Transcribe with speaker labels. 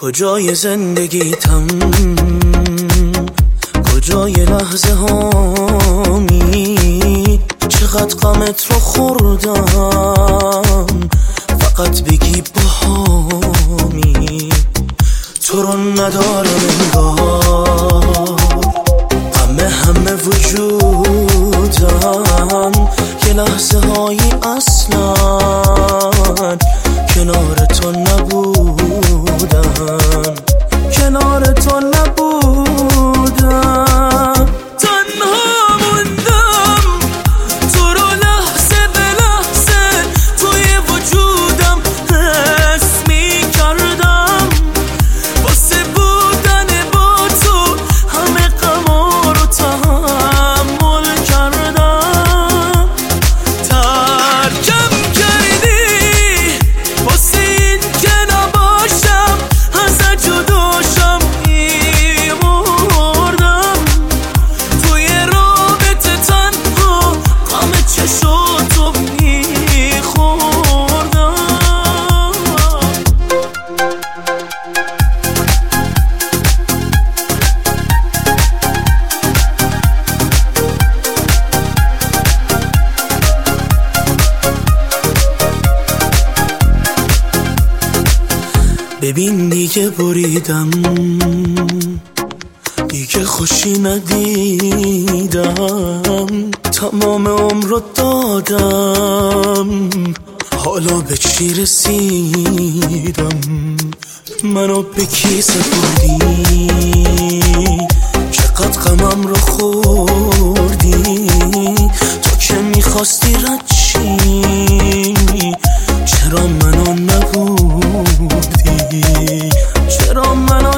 Speaker 1: کجای زندگیتم، کجای لحظه هامی، چقدر غمت رو خوردم، فقط بگی باهامی. تو رو ندارم انگار، غم همه وجودم، یه لحظه هایی اصلا کنار تو نبودم، کنار تو نبودم. تنها موندم تو رو لحظه به لحظه توی وجودم حس می‌کردم، واسه بودن با تو همه غما رو تحمل کردم. ترکم کردی واسه این که نباشم، ازت جداشم می‌مردم، توی رابطه تنها غم چشاتو می‌خوردم. ببین دیگه بریدم، دیگه خوشی ندیدم، تمام عمر رو دادم، حالا به چی رسیدم؟ منو به کی سپردی؟ چقدر غمم رو خوردی؟ تو که میخواستی رد چی؟ چرا منو نبودی؟ چرا منو